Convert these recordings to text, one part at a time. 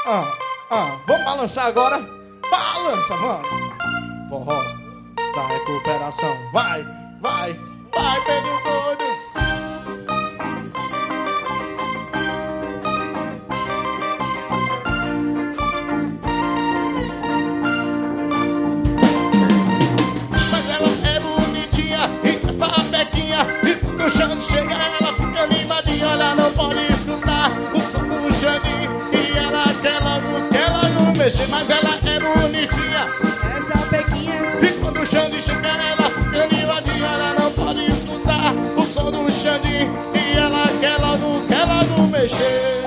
Vamos balançar agora. Balança, mano. Forró da recuperação. Vai, vai, vai, Pedro doido. Mas ela é bonitinha e essa pequinha. E quando o Xande chega, ela fica animadinha. Ela não pode escutar o som do Xande. E ela quer logo mexer. Mas ela é bonitinha, Essa pequinha. e quando o Xande chega, ela fica animadinha. Ela não pode escutar o som do Xande. E ela quer logo mexer.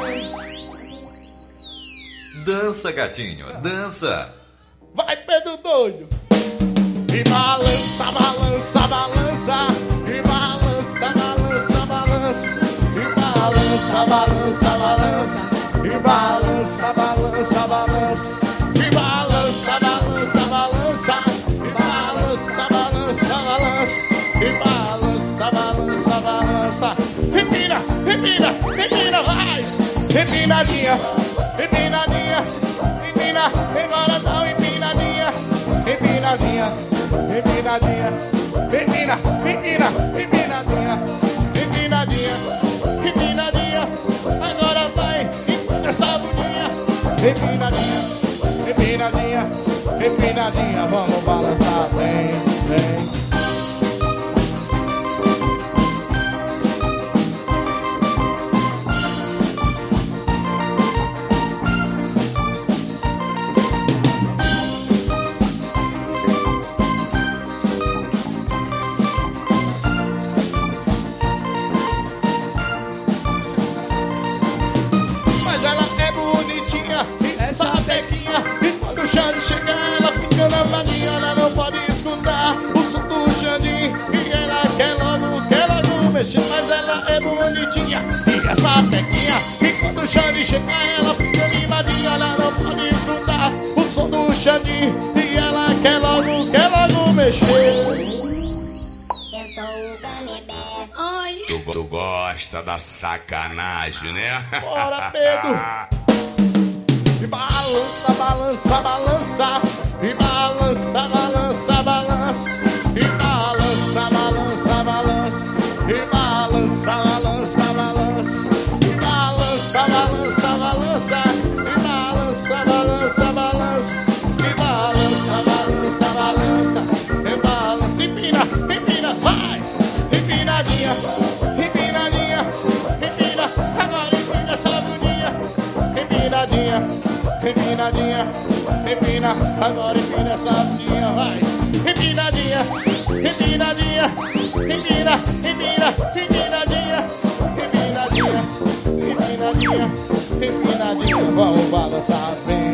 Dança, gatinho, dança. Vai, Pedro doido. E balança, balança, balança. E balança, balança, balança. E balança, balança, balança. E balança, balança, balança. E balança, balança, balança. E balança, balança, balança. E balança, balança, balança. Empina, empina, empina, vai. Empinadinha, empinadinha, empina. Agora tá empinadinha, empinadinha, empinadinha. Empina, empina, empinadinha, empinadinha, empinadinha. Agora vai, empina essa bundinha. Empinadinha, empinadinha, empinadinha. Vamos balançar bem, bem. Essa pequinha, e quando o Xande chega, ela fica na mania. Ela não pode escutar o som do Xande. E ela quer logo mexer. Mas ela é bonitinha, e essa pequinha, e quando o Xande chega, ela fica animadinha. Ela não pode escutar o som do Xande. E ela quer logo mexer. Eu sou o Canibé. Ai. Tu gosta da sacanagem, né? Bora, Pedro! E balança, balança, balança. E balança, balança, balança. E balança, balança, balança. E balança, balança, balança. E balança, balança, balança. E balança, balança, balança. E balança, balança, balança. E balança, empina, empina, vai. Empinadinha, empinadinha, empina. Agora empina essa bundinha. Empinadinha, empinadinha, empina. Agora empina essa bundinha, vai. Empinadinha, empinadinha, empina, empina, empinadinha, empinadinha, empinadinha, empinadinha. Vamos balançar bem.